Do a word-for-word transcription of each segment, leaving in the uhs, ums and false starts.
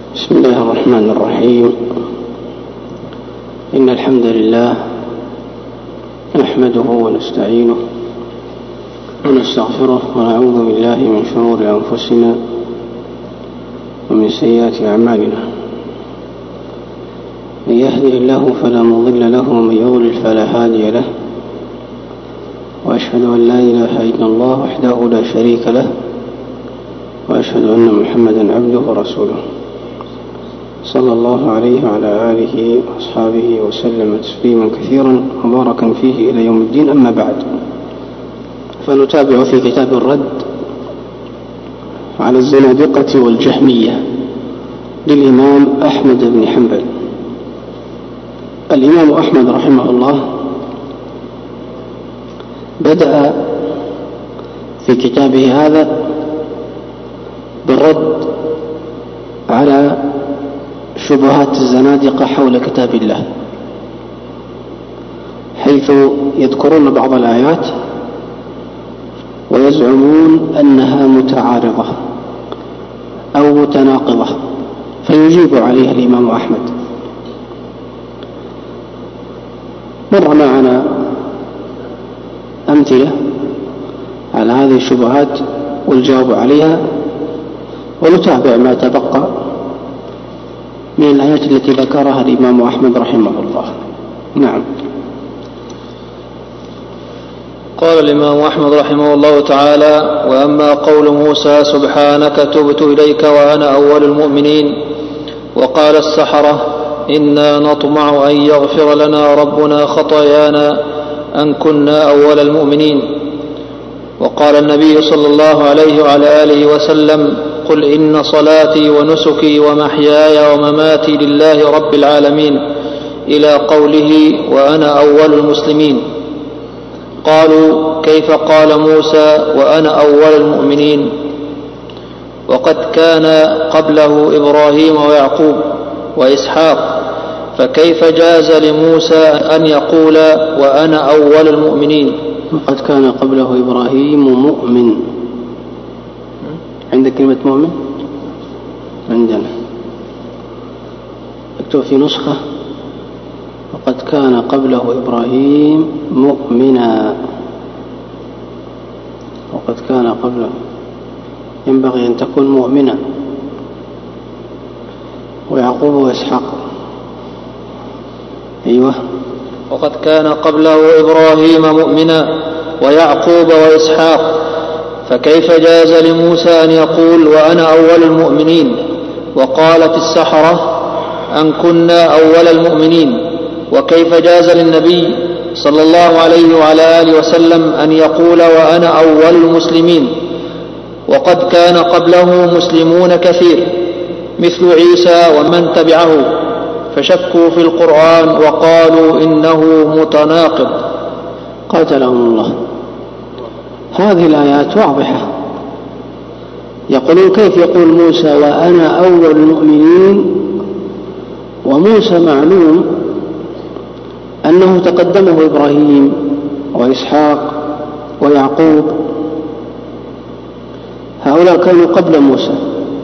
بسم الله الرحمن الرحيم. إن الحمد لله نحمده ونستعينه ونستغفره ونعوذ بالله من شرور أنفسنا ومن سيئات أعمالنا. من يهده الله فلا مضل له ومن يضلل فلا هادي له، وأشهد أن لا إله إلا الله وحده لا شريك له، وأشهد أن محمدا عبده ورسوله صلى الله عليه وعلى آله وأصحابه وسلم تسليما كثيرا مباركا فيه إلى يوم الدين. أما بعد، فنتابع في كتاب الرد على الزنادقة والجهمية للإمام أحمد بن حنبل. الإمام أحمد رحمه الله بدأ في كتابه هذا بالرد على شبهات الزنادقة حول كتاب الله، حيث يذكرون بعض الآيات ويزعمون أنها متعارضة أو متناقضة، فيجيب عليها الإمام أحمد. مر معنا أمثلة على هذه الشبهات والجواب عليها، ونتابع ما تبقى من الآيات التي ذكرها الإمام أحمد رحمه الله. نعم. قال الإمام أحمد رحمه الله تعالى: وأما قول موسى سبحانك تبت إليك وأنا أول المؤمنين، وقال السحرة إنا نطمع أن يغفر لنا ربنا خطايانا أن كنا أول المؤمنين، وقال النبي صلى الله عليه وعلى آله وسلم: قل إن صلاتي ونسكي ومحياي ومماتي لله رب العالمين، إلى قوله وأنا أول المسلمين. قالوا: كيف قال موسى وأنا أول المؤمنين وقد كان قبله إبراهيم ويعقوب وإسحاق، فكيف جاز لموسى أن يقول وأنا أول المؤمنين؟ وقد كان قبله إبراهيم مؤمن. عندك كلمة مؤمن؟ عندنا اكتب في نسخة وقد كان قبله إبراهيم مؤمنا. وقد كان قبله، ينبغي أن تكون مؤمنا. ويعقوب وإسحاق. أيوة. وقد كان قبله إبراهيم مؤمنا ويعقوب وإسحاق، فكيف جاز لموسى أن يقول وأنا أول المؤمنين؟ وقالت السحرة أن كنا أول المؤمنين. وكيف جاز للنبي صلى الله عليه وعلى آله وسلم أن يقول وأنا أول المسلمين وقد كان قبله مسلمون كثير مثل عيسى ومن تبعه، فشكوا في القرآن وقالوا إنه متناقض. قاتلهم الله. هذه الآيات واضحة. يقولون كيف يقول موسى وأنا أول المؤمنين، وموسى معلوم أنه تقدمه إبراهيم وإسحاق ويعقوب، هؤلاء كانوا قبل موسى،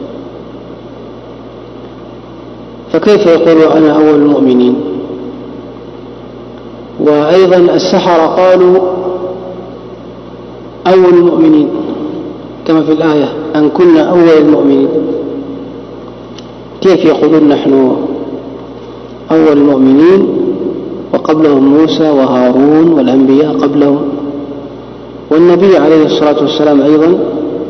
فكيف يقول أنا أول المؤمنين؟ وأيضا السحرة قالوا أول المؤمنين كما في الآية أن كنا أول المؤمنين، كيف يقولون نحن أول المؤمنين وقبلهم موسى وهارون والأنبياء قبلهم؟ والنبي عليه الصلاة والسلام أيضا: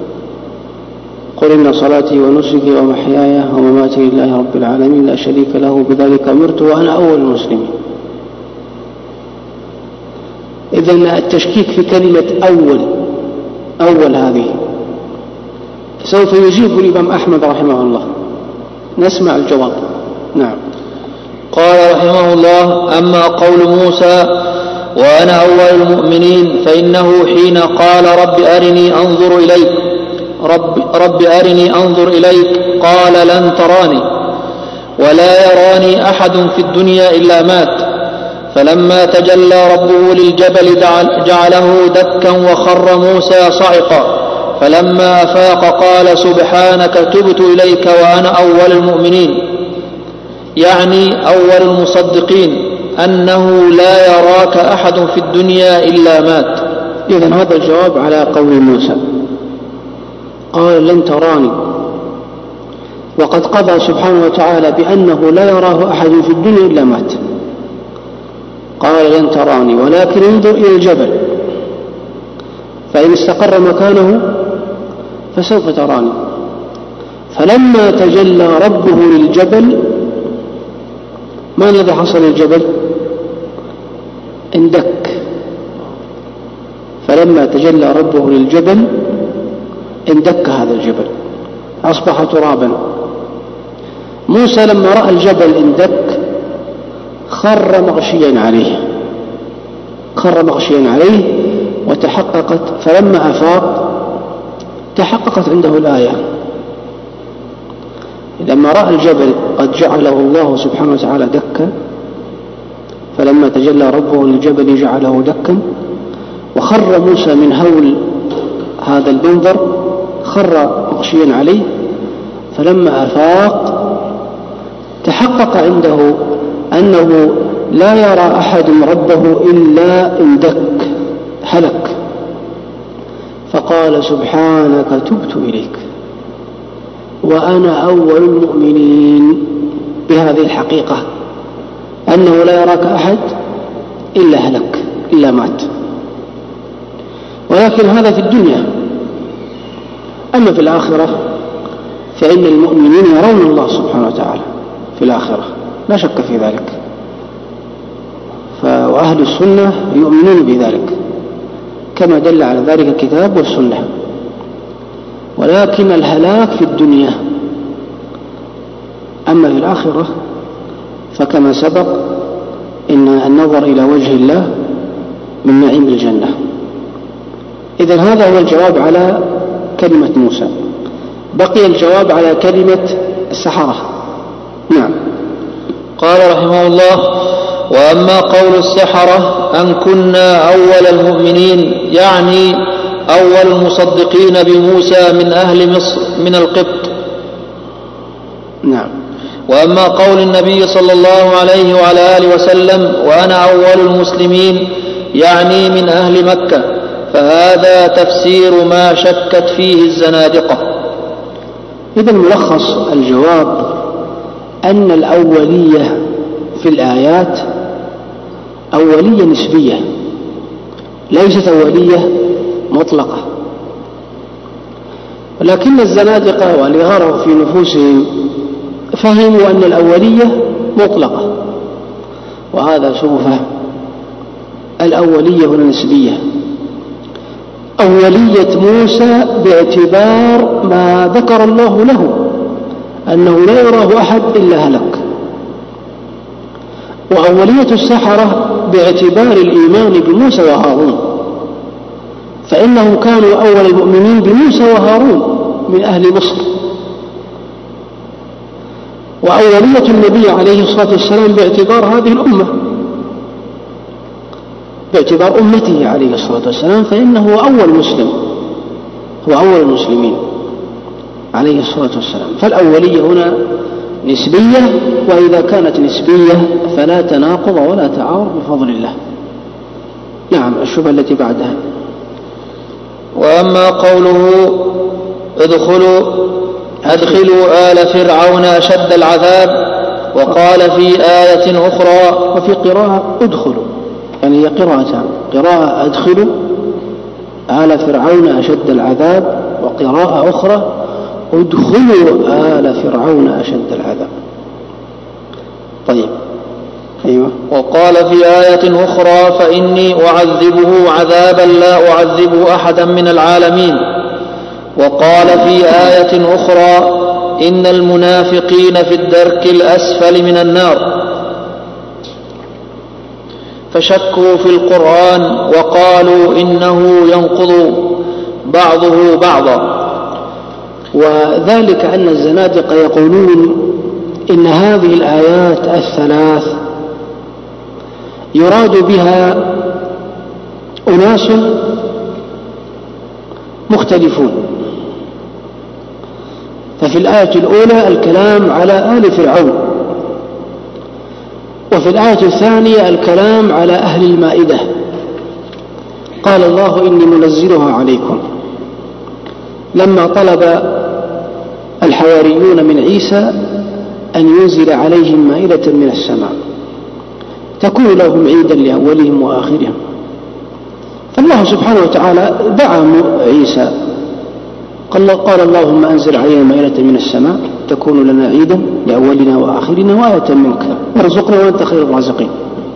قل إن صلاتي ونسكي ومحياي ومماتي لله رب العالمين لا شريك له بذلك أمرت وأنا أول المسلمين. إذن التشكيك في كلمة أول أول هذه سوف يجيب الإمام أحمد رحمه الله. نسمع الجواب. نعم. قال رحمه الله: أما قول موسى وأنا أول المؤمنين فإنه حين قال رب أرني أنظر إليك رب, رب أرني أنظر إليك قال لن تراني ولا يراني أحد في الدنيا إلا مات، فلما تجلى ربه للجبل جعله دكا وخر موسى صعقا، فلما أفاق قال سبحانك تبت إليك وأنا أول المؤمنين، يعني أول المصدقين أنه لا يراك أحد في الدنيا إلا مات. إذن هذا الجواب على قول موسى، قال لن تراني، وقد قضى سبحانه وتعالى بأنه لا يراه أحد في الدنيا إلا مات. قال لن تراني ولكن انظر إلى الجبل فإن استقر مكانه فسوف تراني. فلما تجلى ربه للجبل، ما الذي حصل للجبل؟ اندك. فلما تجلى ربه للجبل اندك هذا الجبل أصبح ترابا. موسى لما رأى الجبل اندك خر مغشيا عليه خر مغشيا عليه وتحققت، فلما أفاق تحققت عنده الآية. لما رأى الجبل قد جعله الله سبحانه وتعالى دكا، فلما تجلى ربه للجبل جعله دكا، وخر موسى من هول هذا المنظر خر مغشيا عليه. فلما أفاق تحقق عنده أنه لا يرى أحد ربه إلا اندك هلك، فقال سبحانك تبت إليك وأنا أول المؤمنين، بهذه الحقيقة أنه لا يراك أحد إلا هلك إلا مات. ولكن هذا في الدنيا، أما في الآخرة فإن المؤمنين يرون الله سبحانه وتعالى في الآخرة لا شك في ذلك، وأهل السنة يؤمنون بذلك كما دل على ذلك الكتاب والسنة. ولكن الهلاك في الدنيا، أما في الآخرة فكما سبق إن النظر إلى وجه الله من نعيم الجنة. إذن هذا هو الجواب على كلمة موسى. بقي الجواب على كلمة السحرة. نعم. قال رحمه الله: وأما قول السحرة أن كنا أول المؤمنين، يعني أول المصدقين بموسى من أهل مصر من القبط. نعم. وأما قول النبي صلى الله عليه وعلى آله وسلم وأنا أول المسلمين، يعني من أهل مكة، فهذا تفسير ما شكت فيه الزنادقة. إذا ملخص الجواب أن الأولية في الآيات أولية نسبية، ليست أولية مطلقة. ولكن الزنادقة واللي غروا في نفوسهم فهموا أن الأولية مطلقة، وهذا سوء فهم. الأولية هنا نسبية. أولية موسى باعتبار ما ذكر الله له أنه لا يراه أحد إلا هلك، وأولية السحرة باعتبار الإيمان بموسى وهارون، فإنهم كانوا أول المؤمنين بموسى وهارون من أهل مصر. وأولية النبي عليه الصلاة والسلام باعتبار هذه الأمة، باعتبار أمته عليه الصلاة والسلام، فإنه هو أول مسلم، هو أول المسلمين عليه الصلاة والسلام. فالأولية هنا نسبية، وإذا كانت نسبية فلا تناقض ولا تعارض بفضل الله. نعم. الشبهة التي بعدها: وأما قوله ادخلوا أدخلوا آل فرعون أشد العذاب، وقال في آية أخرى، وفي قراءة ادخلوا، يعني هي قراءتان: قراءة أدخلوا آل فرعون أشد العذاب، وقراءة أخرى ادخلوا آل فرعون أشد العذاب. طيب. أيوة. وقال في آية أخرى: فإني أعذبه عذابا لا أعذبه أحدا من العالمين. وقال في آية أخرى: إن المنافقين في الدرك الأسفل من النار. فشكوا في القرآن وقالوا إنه ينقض بعضه بعضا. وذلك أن الزنادقة يقولون إن هذه الآيات الثلاث يراد بها أناس مختلفون، ففي الآية الأولى الكلام على آل فرعون، وفي الآية الثانية الكلام على أهل المائدة. قال الله إني منزلها عليكم لما طلب الحواريون من عيسى أن ينزل عليهم مائدة من السماء تكون لهم عيدا لأولهم وآخرهم. فالله سبحانه وتعالى دعا عيسى قال اللهم أنزل علينا مائدة من السماء تكون لنا عيدا لأولنا وآخرنا وآية منك وارزقنا وأنت خير الرازقين.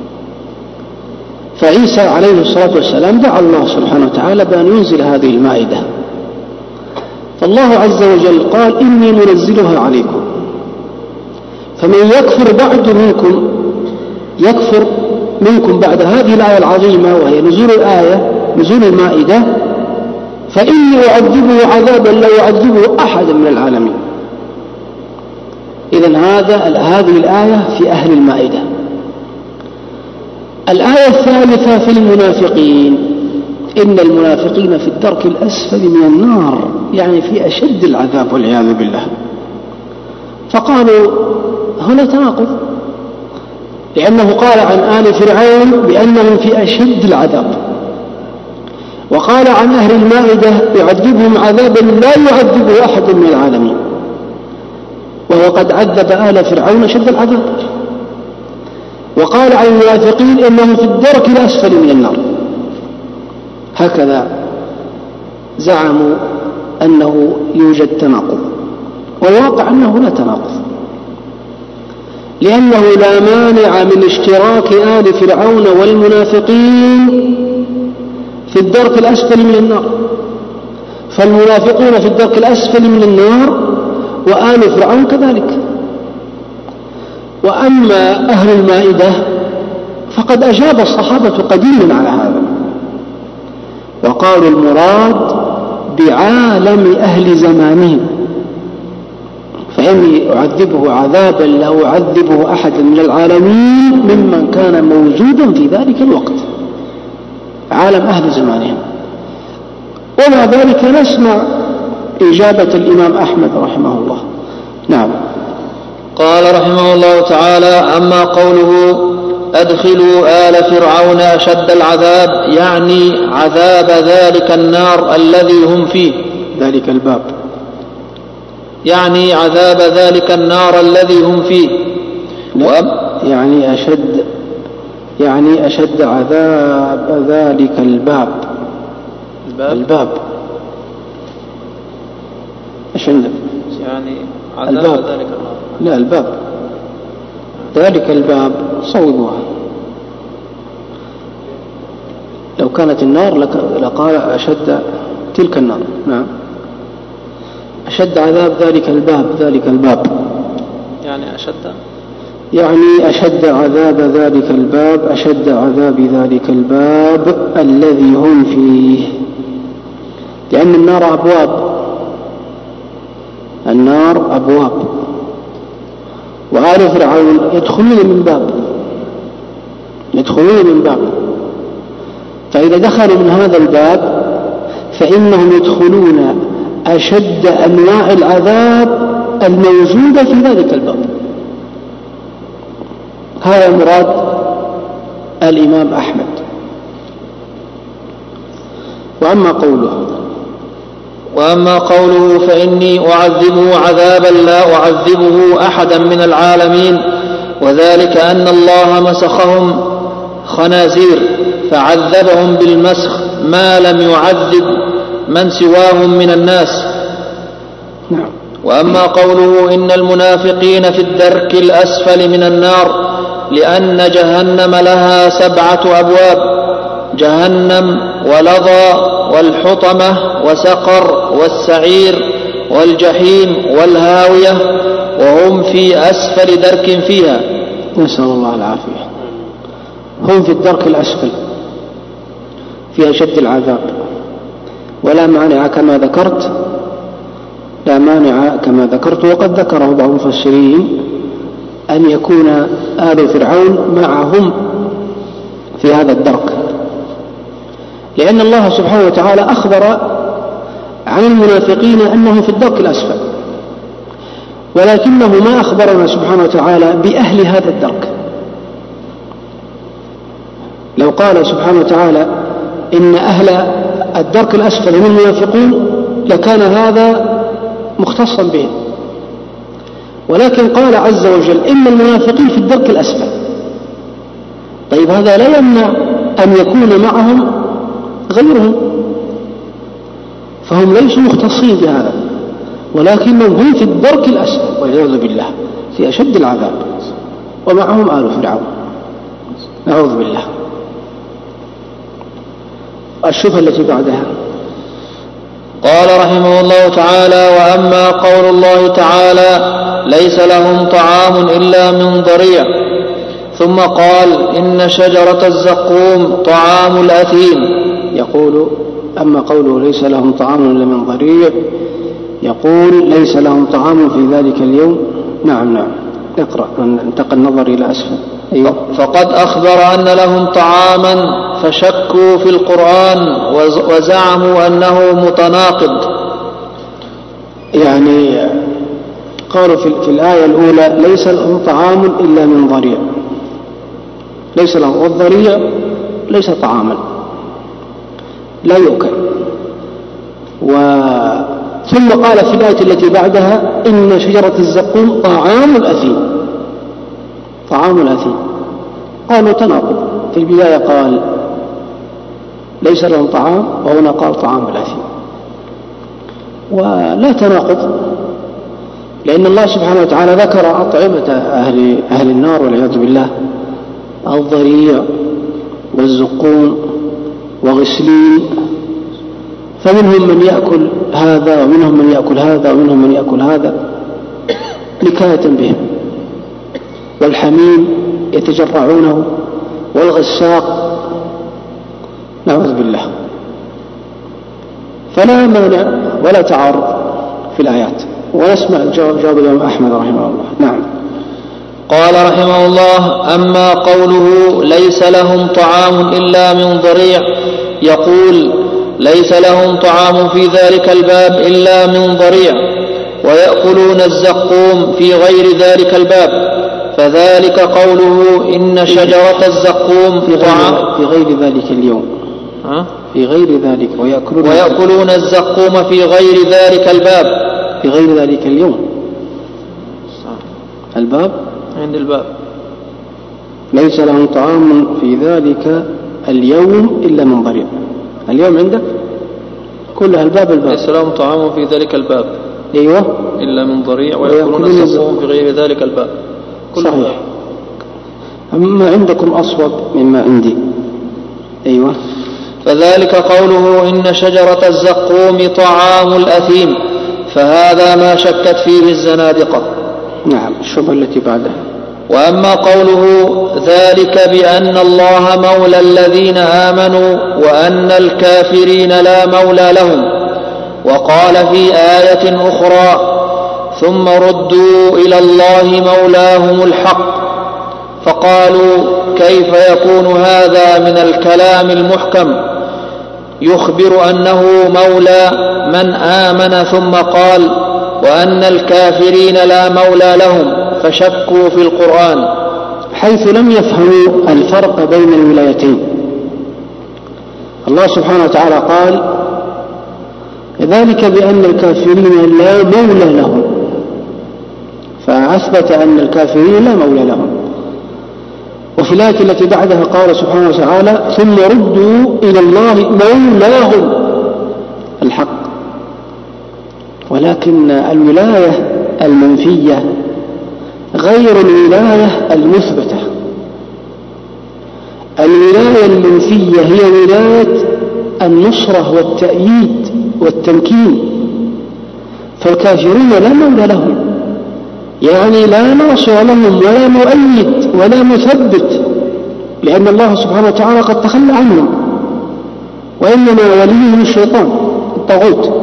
فعيسى عليه الصلاة والسلام دعا الله سبحانه وتعالى بأن ينزل هذه المائدة، فالله عز وجل قال إني منزلها عليكم، فمن يكفر بعد منكم يكفر منكم بعد هذه الآية العظيمة وهي نزول الآية نزول المائدة فإني أعذبه عذابا لا يعذبه أحدا من العالمين. إذن هذا هذه الآية في أهل المائدة. الآية الثالثة في المنافقين، إن المنافقين في الدرك الأسفل من النار، يعني في أشد العذاب والعياذ بالله. فقالوا هنا تناقض، لأنه قال عن آل فرعون بأنهم في أشد العذاب، وقال عن أهل المائدة يعذبهم عذابا لا يعذبه أحد من العالمين، وهو قد عذب آل فرعون شد العذاب. وقال عن المنافقين إنهم في الدرك الأسفل من النار. هكذا زعموا أنه يوجد تناقض، والواقع أنه لا تناقض، لأنه لا مانع من اشتراك آل فرعون والمنافقين في الدرك الأسفل من النار، فالمنافقون في الدرك الأسفل من النار وآل فرعون كذلك. وأما أهل المائدة فقد أجاب الصحابة قديما على هذا، وقالوا المراد بعالم أهل زمانهم، فإني أعذبه عذابا لا أعذبه أحدا من العالمين ممن كان موجودا في ذلك الوقت، عالم أهل زمانهم. ومع ذلك نسمع إجابة الإمام أحمد رحمه الله. نعم. قال رحمه الله تعالى: أما قوله أدخلوا آل فرعون أشد العذاب، يعني عذاب ذلك النار الذي هم فيه، ذلك الباب، يعني عذاب ذلك النار الذي هم فيه. يعني أشد يعني أشد عذاب ذلك الباب الباب, الباب. أشد يعني عذاب الباب. ذلك النار. لا، الباب ذلك الباب صوبوها. لو كانت النار لقال أشد تلك النار. نعم. أشد عذاب ذلك الباب ذلك الباب يعني أشد يعني أشد عذاب ذلك الباب أشد عذاب ذلك الباب الذي هم فيه، لأن النار أبواب النار أبواب وآل فرعون يدخلون من باب يدخلون من باب فإذا دخلوا من هذا الباب فإنهم يدخلون أشد أنواع العذاب الموجودة في ذلك الباب. هذا مراد الإمام أحمد. وأما قوله وأما قوله فإني أعذبه عذابا لا أعذبه أحدا من العالمين، وذلك أن الله مسخهم خنازير فعذبهم بالمسخ ما لم يعذب من سواهم من الناس. نعم. وأما قوله إن المنافقين في الدرك الأسفل من النار، لأن جهنم لها سبعة أبواب: جهنم ولظى والحطمة وسقر والسعير والجحيم والهاوية، وهم في أسفل درك فيها. نسأل الله العافية. هم في الدرك الأسفل في أشد العذاب، ولا مانع كما ذكرت لا مانع كما ذكرت وقد ذكره بعض المفسرين أن يكون آل فرعون معهم في هذا الدرك، لأن الله سبحانه وتعالى أخبر عن المنافقين أنهم في الدرك الأسفل، ولكنه ما أخبرنا سبحانه وتعالى بأهل هذا الدرك. لو قال سبحانه وتعالى إن أهل الدرك الأسفل هم المنافقون لكان هذا مختصا بهم، ولكن قال عز وجل إن المنافقين في الدرك الأسفل. طيب هذا لا يمنع أن يكون معهم غيرهم، فهم ليسوا مختصين بهذا، ولكنهم هم في الدرك الأسفل والعياذ بالله في أشد العذاب، ومعهم آل فرعون نعوذ بالله. الشبهة التي بعدها قال رحمه الله تعالى: وأما قول الله تعالى: ليس لهم طعام إلا من ضريع، ثم قال: إن شجرة الزقوم طعام الأثيم. يقول: أما قوله ليس لهم طعام إلا من ضريع، يقول: ليس لهم طعام في ذلك اليوم. نعم نعم اقرأ، انتقل النظر إلى أسفل. أيوة. فقد أخبر أن لهم طعاما فشكوا في القرآن وزعموا أنه متناقض. يعني قالوا في الآية الأولى: ليس لهم طعام إلا من ضريع، ليس لهم، والضريع ليس طعاما لا يؤكل. و ثم قال في الآية التي بعدها: إن شجرة الزقوم طعام الأثيم، طعام الأثيم. قالوا تناقض، في البداية قال ليس لهم طعام، وهنا قال طعام الأثيم، ولا تناقض، لأن الله سبحانه وتعالى ذكر أطعمة أهل, أهل النار والعياذ بالله: الضريع والزقوم وغسلين، فمنهم من يأكل هذا ومنهم من يأكل هذا ومنهم من يأكل هذا نكاية بهم. والحميم يتجرعونه، والغساق، نعوذ بالله. فلا مانع ولا تعارض في الآيات. ونسمع الجواب جواب الإمام أحمد رحمه الله. نعم. قال رحمه الله: أما قوله ليس لهم طعام إلا من ضريع، يقول: ليس لهم طعام في ذلك الباب إلا من ضريع، ويأكلون الزقوم في غير ذلك الباب، فذلك قوله: إن شجرة الزقوم في غير, في غير ذلك اليوم، ها؟ في غير ذلك، ويأكلون, ويأكلون الزقوم في غير ذلك الباب، في غير ذلك اليوم. الباب عند الباب: ليس لهم طعام في ذلك اليوم إلا من ضريع. اليوم عندك كلها الباب الباب. ليس لهم طعام في ذلك الباب، أيوة، إلا من ضريع، ويأكلون الزقوم في غير ذلك الباب. صحيح. أما عندكم أصوب مما عندي. أيوة. فذلك قوله: إن شجرة الزقوم طعام الأثيم، فهذا ما شكت فيه الزنادقة. نعم. الشبهة التي بعدها: وأما قوله: ذلك بأن الله مولى الذين آمنوا وأن الكافرين لا مولى لهم. وقال في آية أخرى: ثم ردوا إلى الله مولاهم الحق. فقالوا: كيف يكون هذا من الكلام المحكم يخبر أنه مولى من آمن، ثم قال: وأن الكافرين لا مولى لهم، فشكوا في القرآن، حيث لم يفهموا الفرق بين الولايتين. الله سبحانه وتعالى قال: ذلك بأن الكافرين لا مولى لهم، فأثبت أن الكافرين لا مولى لهم. وفي الآية التي بعدها قال سبحانه وتعالى: ثم ردوا إلى الله مولاهم الحق. ولكن الولاية المنفية غير الولاية المثبتة. الولاية المنفية هي ولاية النصرة والتأييد والتمكين، فالكافرون لا مولى لهم، يعني لا ناصر لهم ولا مؤيد ولا مثبت، لأن الله سبحانه وتعالى قد تخلى عنهم، وإنما وليهم الشيطان الطاغوت،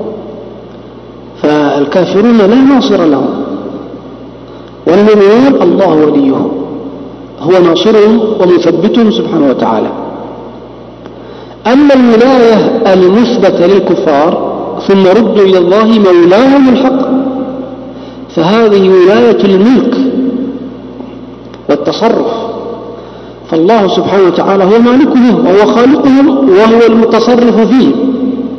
فالكافرون لا ناصر لهم، والمؤمنون الله وليهم، هو ناصرهم ومثبتهم سبحانه وتعالى. أما الولاية المثبتة للكفار: ثم ردوا إلى الله مولاهم الحق، فهذه ولاية الملك والتصرف، فالله سبحانه وتعالى هو مالكهم وهو خالقهم وهو المتصرف فيهم.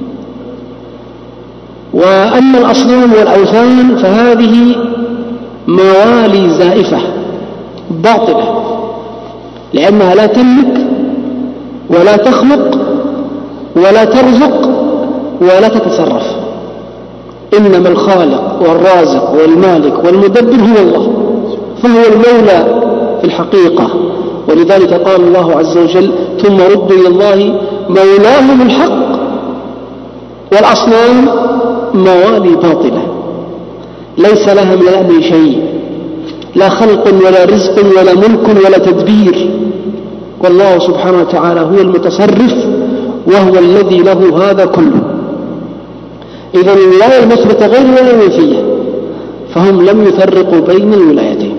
وأما الأصنام والأوثان فهذه موالي زائفة باطلة، لأنها لا تملك ولا تخلق ولا ترزق ولا تتصرف، إنما الخالق والرازق والمالك والمدبر هو الله، فهو المولى في الحقيقة. ولذلك قال الله عز وجل: ثم ردوا إلى الله مولاهم الحق. والأصنام موالي باطلة ليس لها من الأمر شيء، لا خلق ولا رزق ولا ملك ولا تدبير، والله سبحانه وتعالى هو المتصرف وهو الذي له هذا كله. إذن الولاية المثبتة غير الولاية المنفية، فهم لم يفرقوا بين الولايتين.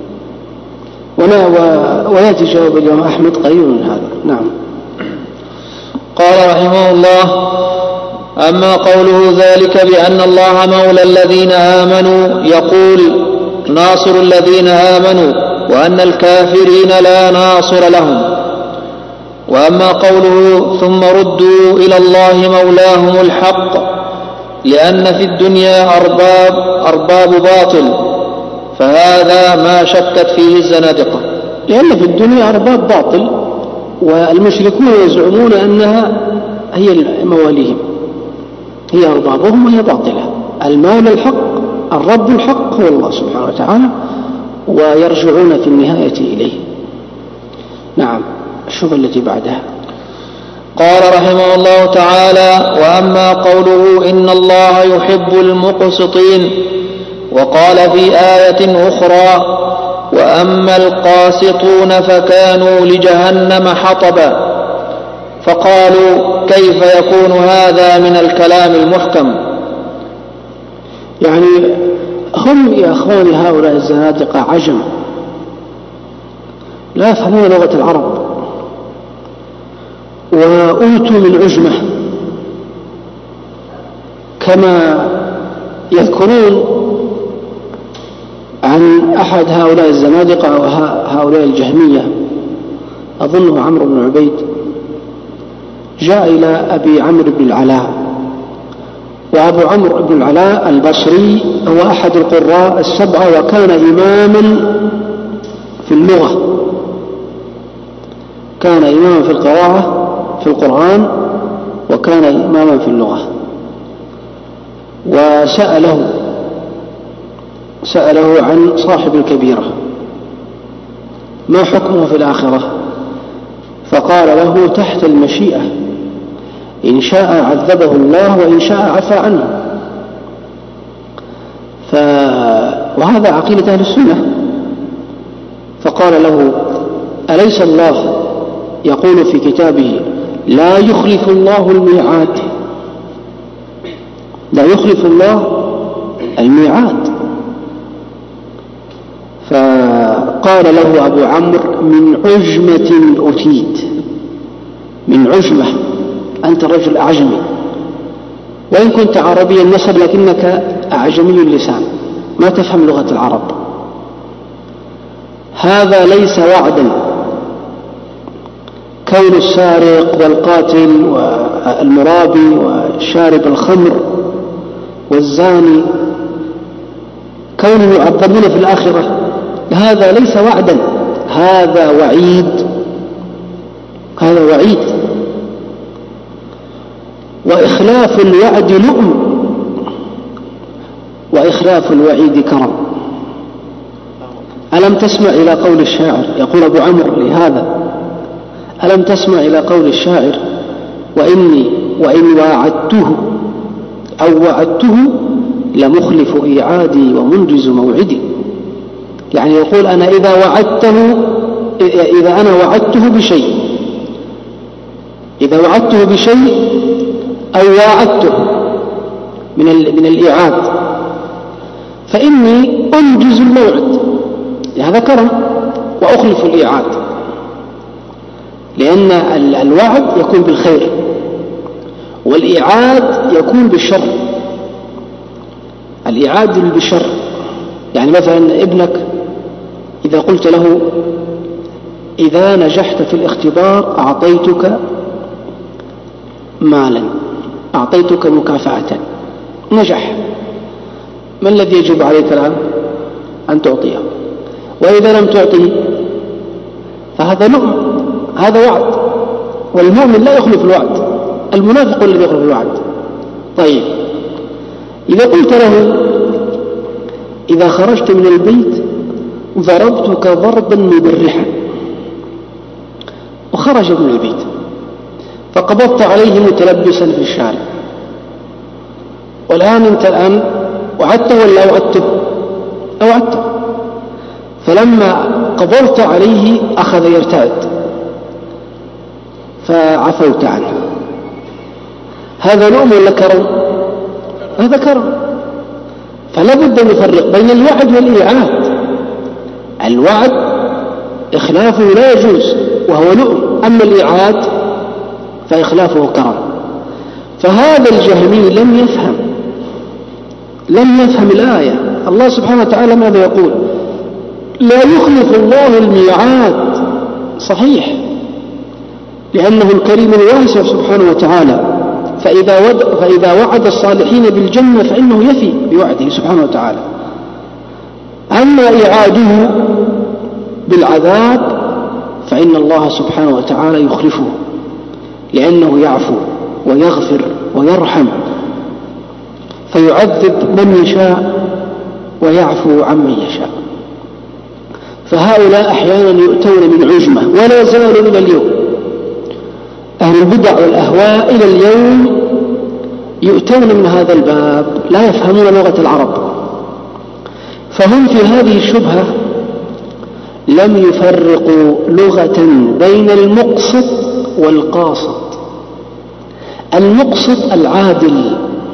ويأتي جواب الإمام أحمد قريب من هذا. نعم. قال رحمه الله: أما قوله ذلك بأن الله مولى الذين آمنوا يقول ناصر الذين آمنوا، وأن الكافرين لا ناصر لهم. وأما قوله ثم ردوا إلى الله مولاهم الحق، لأن في الدنيا أرباب, أرباب باطل، فهذا ما شكت فيه الزنادقة. لأن في الدنيا أرباب باطل، والمشركون يزعمون أنها هي مواليهم، هي أربابهم وهي باطلة. المولى الحق الرب الحق هو الله سبحانه وتعالى، ويرجعون في النهاية إليه. نعم. الشبهة التي بعدها. قال رحمه الله تعالى: وأما قوله إن الله يحب المقسطين، وقال في آية أخرى: وأما القاسطون فكانوا لجهنم حطبا، فقالوا كيف يكون هذا من الكلام المحكم؟ يعني هم يا أخواني هؤلاء الزنادقة عجم لا يفهمون لغة العرب، وأوتوا من عجمة، كما يذكرون عن أحد هؤلاء الزنادقة وهؤلاء الجهمية، أظنه عمرو بن عبيد، جاء إلى أبي عمرو بن العلاء، وأبو عمرو بن العلاء البصري هو أحد القراء السبعة، وكان إماما في اللغة، كان إماما في القراءة في القرآن، وكان إماما في اللغة. وسأله سأله عن صاحب الكبيرة ما حكمه في الآخرة، فقال له تحت المشيئة، إن شاء عذبه الله وإن شاء عفى عنه. ف... وهذا عقيدة أهل السنة. فقال له: أليس الله يقول في كتابه لا يخلف الله الميعاد؟ لا يخلف الله الميعاد. فقال له أبو عمرو: من عجمة أتيت، من عجمة، أنت رجل أعجمي، وإن كنت عربي النسب لكنك أعجمي اللسان، ما تفهم لغة العرب. هذا ليس وعدا، كون السارق والقاتل والمرابي وشارب الخمر والزاني كونهم يعذبون في الآخرة، هذا ليس وعدا، هذا وعيد، هذا وعيد. وإخلاف الوعد لؤم، وإخلاف الوعيد كرم. ألم تسمع إلى قول الشاعر، يقول أبو عمرو لهذا: ألم تسمع إلى قول الشاعر: وإني وإن واعدته أو وعدته لمخلف إيعادي ومنجز موعدي. يعني يقول أنا إذا وعدته، إذا أنا وعدته بشيء، إذا وعدته بشيء أو واعدته من من الإيعاد فإني أنجز الموعد، هذا كرم، وأخلف الإيعاد، لأن الوعد يكون بالخير والإيعاد يكون بالشر، الإيعاد بالشر. يعني مثلا ابنك إذا قلت له إذا نجحت في الاختبار أعطيتك مالا، أعطيتك مكافأة، نجح، ما الذي يجب عليك الآن؟ أن تعطيه. وإذا لم تعطيه فهذا نعم، هذا وعد، والمؤمن لا يخلف الوعد، المنافق الذي يخلف الوعد. طيب إذا قلت له إذا خرجت من البيت ضربتك ضربا مبرحا، وخرج من البيت فقبضت عليه متلبسا في الشارع، والآن أنت الآن وعدته ولا أوعدته؟ أوعدته، فلما قبضت عليه أخذ يرتعد فعفوت عنه، هذا نوم ولا كرم؟ هذا كرم. فلا بد أن نفرق بين الوعد والإيعاد. الوعد إخلافه لا يجوز وهو لؤم، أما الإيعاد فإخلافه كرم. فهذا الجهمي لم يفهم لم يفهم الآية. الله سبحانه وتعالى ماذا يقول؟ لا يخلف الله الميعاد، صحيح، لأنه الكريم الواسع سبحانه وتعالى، فإذا, ود... فإذا وعد الصالحين بالجنة فإنه يفي بوعده سبحانه وتعالى. أما إعاده بالعذاب فإن الله سبحانه وتعالى يخلفه، لأنه يعفو ويغفر ويرحم، فيعذب من يشاء ويعفو عمن يشاء. فهؤلاء أحيانا يؤتون من عجمة ولا زالوا إلى اليوم، أهل البدع والأهواء إلى اليوم يؤتون من هذا الباب، لا يفهمون لغة العرب، فهم في هذه الشبهة لم يفرقوا لغة بين المقسط والقاسط. المقسط العادل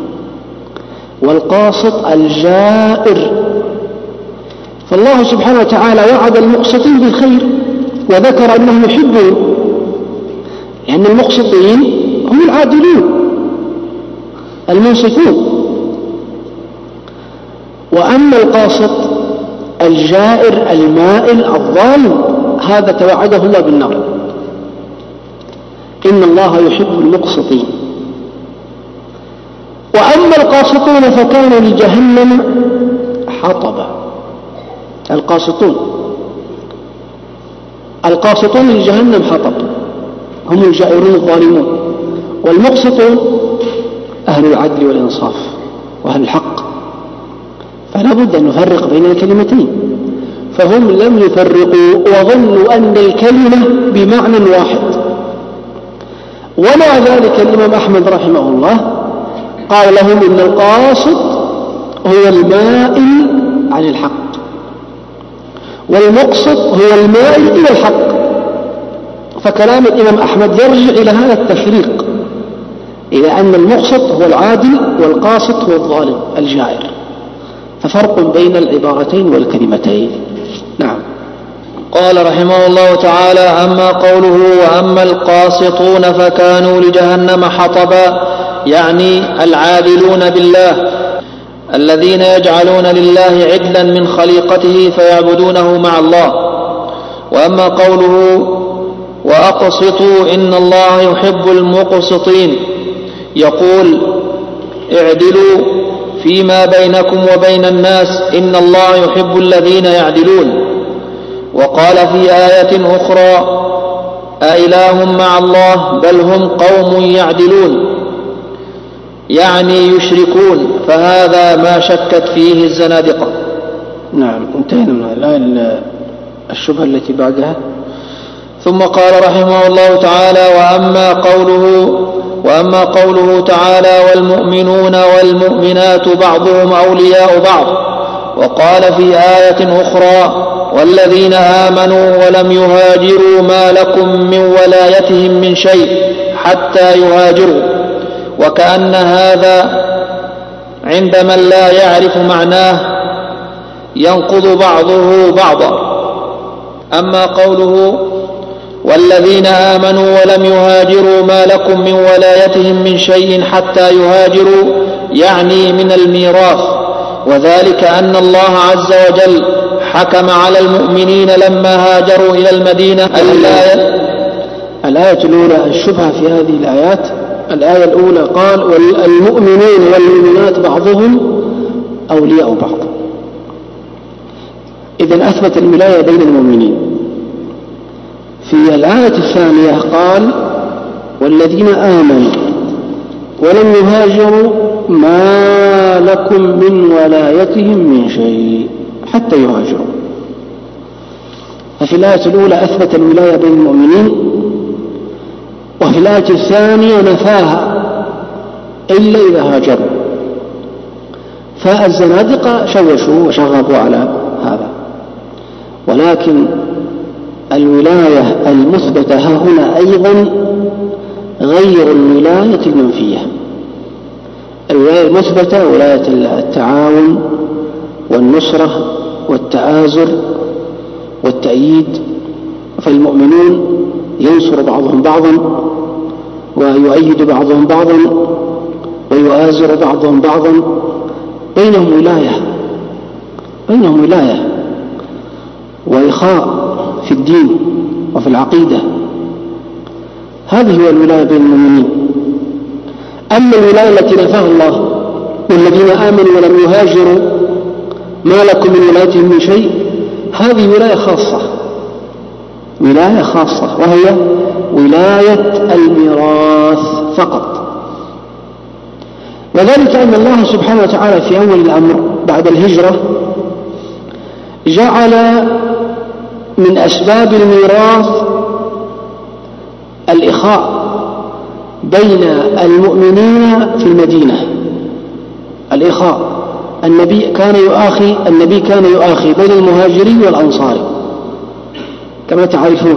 والقاسط الجائر. فالله سبحانه وتعالى وعد المقسطين بالخير وذكر أنهم يحبون، لأن المقسطين هم العادلون المنصفون. وأما القاسط الجائر المائل الظالم هذا توعده الله بالنار. إن الله يحب المقسطين. وأما القاسطون فكانوا لجهنم حطبا. القاسطون القاسطون لجهنم حطب، هم الجائرون الظالمون، والمقسطون أهل العدل والإنصاف وأهل الحق. فلا بد أن نفرق بين الكلمتين، فهم لم يفرقوا وظنوا أن الكلمة بمعنى واحد. ومع ذلك الإمام أحمد رحمه الله قال لهم إن القاسط هو المائل عن الحق، والمقسط هو المائل إلى الحق. فكلام الإمام أحمد يرجع إلى هذا التفريق، إلى أن المقسط هو العادل والقاسط هو الظالم الجائر، ففرق بين العبارتين والكلمتين. نعم. قال رحمه الله تعالى: أما قوله وأما القاسطون فكانوا لجهنم حطبا، يعني العادلون بالله الذين يجعلون لله عدلا من خليقته فيعبدونه مع الله. وأما قوله وأقسطوا إن الله يحب المقسطين، يقول اعدلوا فيما بينكم وبين الناس إن الله يحب الذين يعدلون. وقال في آية أخرى أإله مع الله بل هم قوم يعدلون، يعني يشركون، فهذا ما شكت فيه الزنادقة. نعم، انتهينا من الآية. الشبهة التي بعدها. ثم قال رحمه الله تعالى: وأما قوله وأما قوله تعالى والمؤمنون والمؤمنات بعضهم أولياء بعض. وقال في آية أخرى والذين آمنوا ولم يهاجروا ما لكم من ولايتهم من شيء حتى يهاجروا، وكأن هذا عند من لا يعرف معناه ينقض بعضه بعضا. أما قوله والذين آمنوا ولم يهاجروا ما لكم من ولايتهم من شيء حتى يهاجروا، يعني من الميراث، وذلك أن الله عز وجل حكم على المؤمنين لما هاجروا إلى المدينة. الآية الآية الأولى الشبهة في هذه الآيات. الآية الأولى قال والمؤمنين والمؤمنات بعضهم أولياء بعض، إذن أثبت الولاية بين المؤمنين. في الآية الثانية قال والذين آمنوا ولم يهاجروا ما لكم من ولايتهم من شيء حتى يهاجروا. ففي الآية الأولى أثبت الولاية بين المؤمنين، وفي الآية الثانية نفاها إلا إذا هاجروا. فالزنادقة شوشوا وشغبوا على هذا، ولكن الولاية المثبتة هنا أيضا غير الولاية المنفية. الولاية المثبتة ولاية التعاون والنصرة والتآزر والتأييد، فالمؤمنون ينصر بعضهم بعضا ويؤيد بعضهم بعضا ويؤازر بعضهم بعضا، بينهم ولاية بينهم ولاية وإخاء في الدين وفي العقيدة. هذه هي الولاية بين المؤمنين. أما الولاية التي نفاها الله والذين آمنوا ولم يهاجروا ما لكم من ولايتهم من شيء، هذه ولاية خاصة ولاية خاصة وهي ولاية الميراث فقط. وذلك أن الله سبحانه وتعالى في أول الأمر بعد الهجرة جعل من أسباب الميراث الإخاء بين المؤمنين في المدينة. الإخاء النبي كان يؤاخي النبي كان يؤاخي بين المهاجرين والأنصار كما تعرفون،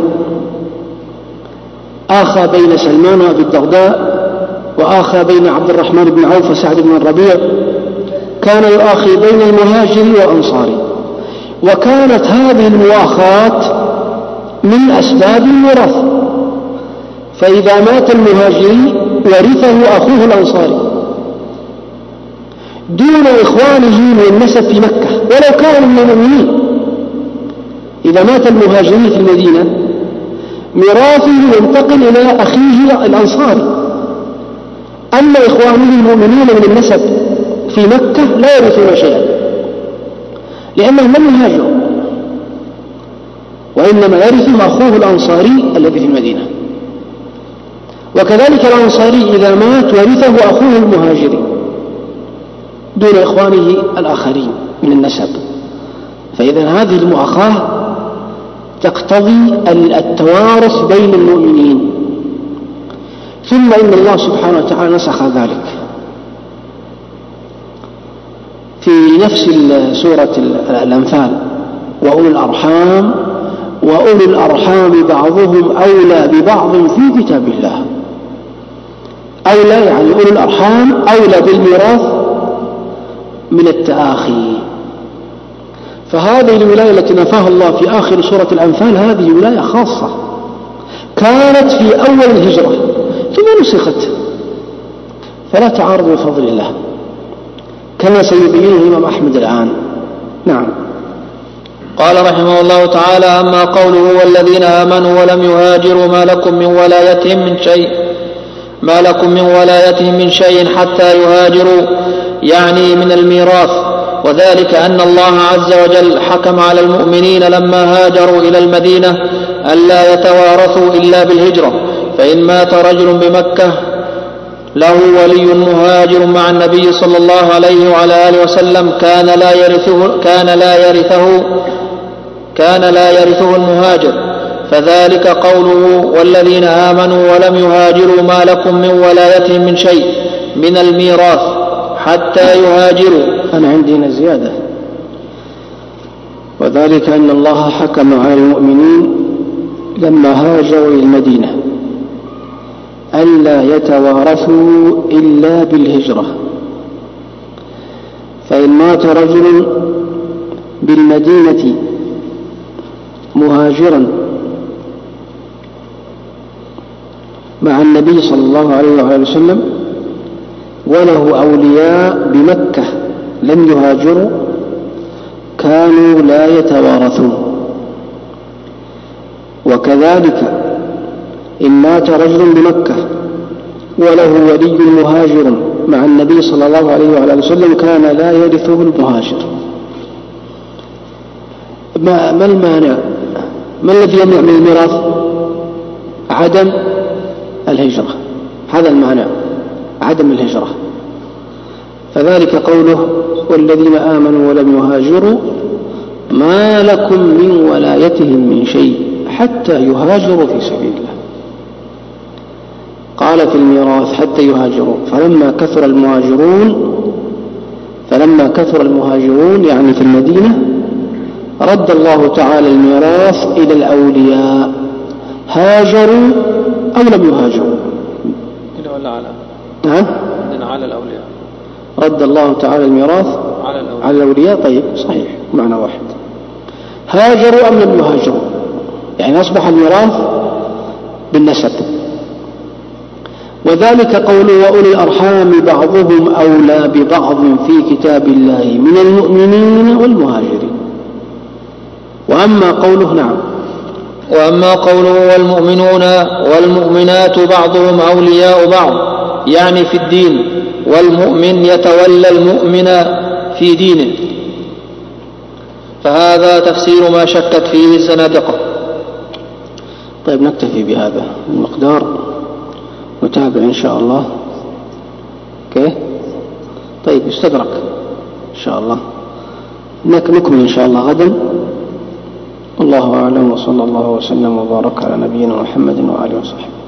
آخى بين سلمان وأبي الدرداء، وآخى بين عبد الرحمن بن عوف وسعد بن الربيع، كان يؤاخي بين المهاجر والأنصار. وكانت هذه المؤاخاة من أسباب الميراث، فإذا مات المهاجري ورثه أخوه الأنصاري دون إخوانه من النسب في مكة ولو كانوا من المؤمنين. إذا مات المهاجري في المدينة ميراثه ينتقل إلى أخيه الأنصاري، أما إخوانه المؤمنين من النسب في مكة لا يرثون شيئا لأنهم لم يهاجروا، وإنما يرث أخوه الأنصاري الذي في المدينة. وكذلك الأنصاري إذا مات ورثه أخوه المهاجري دون إخوانه الآخرين من النسب. فإذا هذه المؤاخاة تقتضي التوارث بين المؤمنين. ثم إن الله سبحانه وتعالى نسخ ذلك في نفس سورة الأنفال: وأولو الأرحام وأولو الأرحام بعضهم أولى ببعض في كتاب الله. أولى يعني أولو الأرحام أولى بالميراث من التآخي. فهذه الولاية التي نفاها الله في آخر سورة الأنفال هذه ولاية خاصة كانت في أول الهجرة ثم نسخت، فلا تعارض بفضل الله كما سيبينه الإمام أحمد الآن. نعم. قال رحمه الله تعالى: أما قوله والذين آمنوا ولم يهاجروا ما لكم من ولايتهم من شيء ما لكم من ولايتهم من شيء حتى يهاجروا، يعني من الميراث. وذلك أن الله عز وجل حكم على المؤمنين لما هاجروا إلى المدينة ألا يتوارثوا إلا بالهجرة، فإن مات رجل بمكة له ولي مهاجر مع النبي صلى الله عليه وعلى آله وسلم كان لا يرثه كان لا يرثه كان لا يرثه المهاجر. فذلك قوله والذين آمنوا ولم يهاجروا ما لكم من ولايتهم من شيء من الميراث حتى يهاجروا. أنا عندي هنا زيادة: وذلك أن الله حكم على المؤمنين لما هاجروا إلى المدينة ألا يتوارثوا إلا بالهجرة، فإن مات رجل بالمدينة مهاجرا مع النبي صلى الله عليه وآله وسلم وله أولياء بمكة لم يهاجروا كانوا لا يتوارثون. وكذلك إن مات رجل بمكة وله ولي مهاجر مع النبي صلى الله عليه وعلى آله وسلم كان لا يرثه المهاجر. ما, ما المانع؟ ما الذي يمنع من الميراث؟ عدم الهجرة، هذا المعنى، عدم الهجرة. فذلك قوله والذين آمنوا ولم يهاجروا ما لكم من ولايتهم من شيء حتى يهاجروا في سبيل الله. قال في الميراث حتى يهاجروا، فلما كثر المهاجرون فلما كثر المهاجرون يعني في المدينة رد الله تعالى الميراث إلى الأولياء، هاجروا أو لم يهاجروا. ولا على نعم على الأولياء، رد الله تعالى الميراث على الأولياء. على الأولياء. طيب صحيح، معنى واحد. هاجروا أم لم يهاجروا، يعني أصبح الميراث بالنسب. وذلك قوله وأولي الأرحام بعضهم أولى ببعض في كتاب الله من المؤمنين والمهاجرين. وأما قوله نعم وأما قوله والمؤمنون والمؤمنات بعضهم أولياء بعض يعني في الدين، والمؤمن يتولى المؤمن في دينه، فهذا تفسير ما شكت فيه الزنادقة. طيب نكتفي بهذا المقدار، نتابع إن شاء الله. كيف؟ طيب استدرك إن شاء الله، نكمل إن شاء الله غدا. الله أعلم، وصلى الله وسلم وبارك على نبينا محمد وآله وصحبه.